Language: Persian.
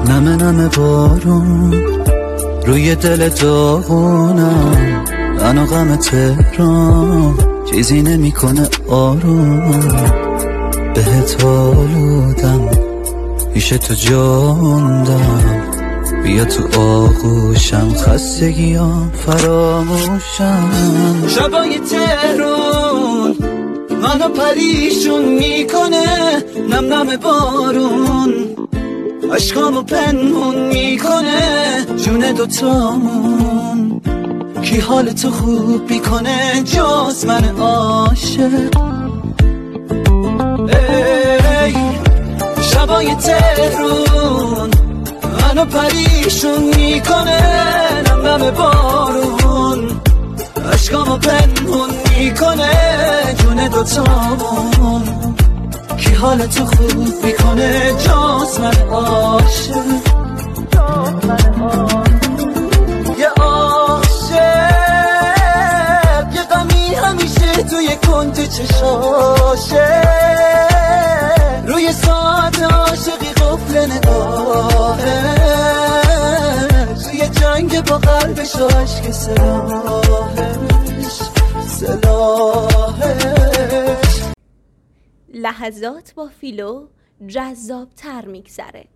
نمه نمه بارون روی دل داغونم، منو غم تهران چیزی نمیکنه آروم. بهت آلودم پیش تو جاندم، بیا تو آغوشم خستگیام فراموشم. شبای تهران منو پریشون میکنه، نم نم بارون عشقامو پنهون میکنه. جون دوتامون کی حالتو خوب میکنه جز من عاشق. ای شبای تهران منو پریشون میکنه، نم نم بارون عشقامو پنهون میکنه. جون دوتامون کی حالتو خوب میکنه جز من عاشق. یه عاشق یه غمی همیشه توی کنت چشاشه، روی ساعت عاشقی قفل نگاهه، توی جنگ با قلبش و عشق سلاحش. لحظات با فیلو جذاب تر میگذره.